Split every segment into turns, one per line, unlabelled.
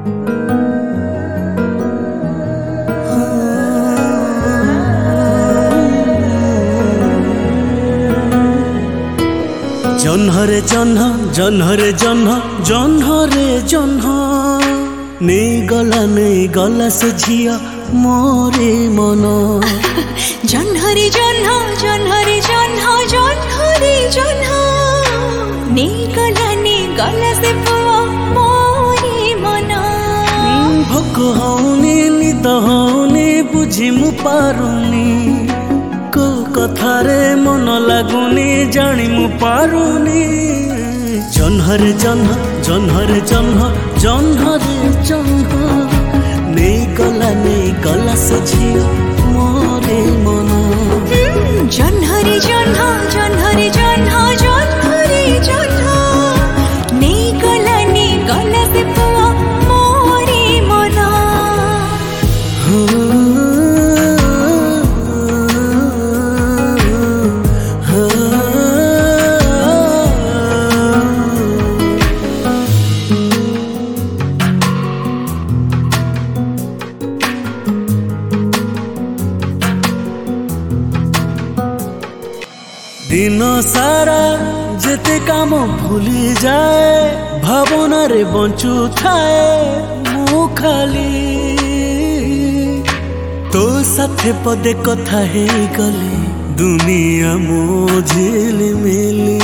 जन्हरे जन्ह जन्हरे जन्ह जन्हरे जन्ह नहीं गला से झिया मोरे मन।
जन्हरे जन्ह जन्हरे जन्ह जन्हरे जन्ह नहीं गला से पुआ मोरे मन।
भोक हौनी निद हौनी बुझी मु पारुनी को कथारे मन लागुनी जानी मु पारुनी। जन्हरे जन्ह जन्हरे जन्ह जन्हरे जन्ह नहीं गला से झिया मोरे मन।
जन्हरे जन्ह जन्हरे जन्ह जन्हरे जन्ह नहीं गला से पुआ मोरे मन।
दिन सारा जेते काम भूली जाए भावना रे बंचू थाए मु खाली तो साथे पदे कथा हे गले दुनिया मो झिलमिली।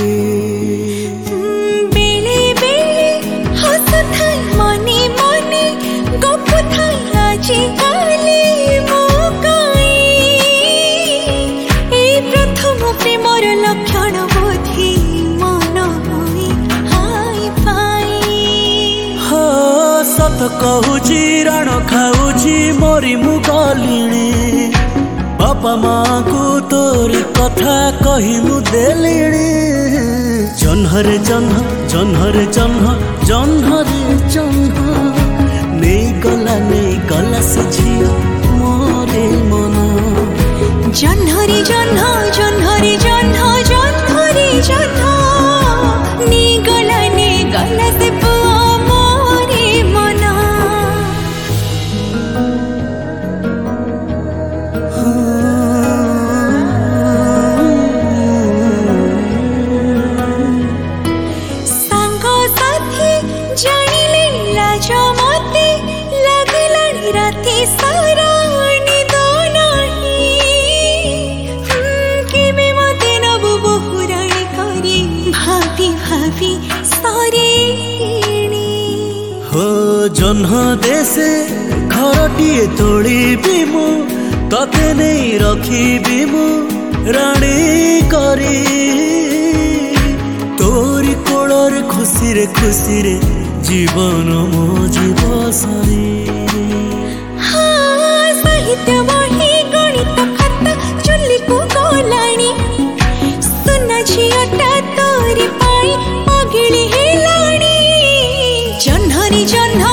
बेले बेले हसथाई मने मने गपुथाई आजी काली मो काई ए प्रथम प्रेमर लक्षण बोधी मन हुई हाई पाई।
हो सत कहूची राण खाऊची मोरी मु गलिणी बापा माँ को तोर कथा कही मु देलिणी। जन्हरे जन्ह जन्हरे जन्ह जन्हरे जन्ह नहीं गला से झिया मोरे मन।
जन्हरे जन्ह जन्हरे जन्ह जन्हरे जन्ह नहीं गला से पुआ मोरे मन। सांग साथी जानिले लाज मते लागलानी राति सारा निद नाही। केबे मते नबु बहुराणी करी भाभी भाभी सरेणी।
हो जन्ह देशे घरटिए तोड़ी मु तते नहीं रखी मु राणी करी तोरी कोलर खुशी रे जीवन मो जीव सरी।
हाँ साहित्य बही गणित खाता चुली को गलाणी सुना झियटा तोरी पाई पगिली हेलाणी। जन्हरे जन्ह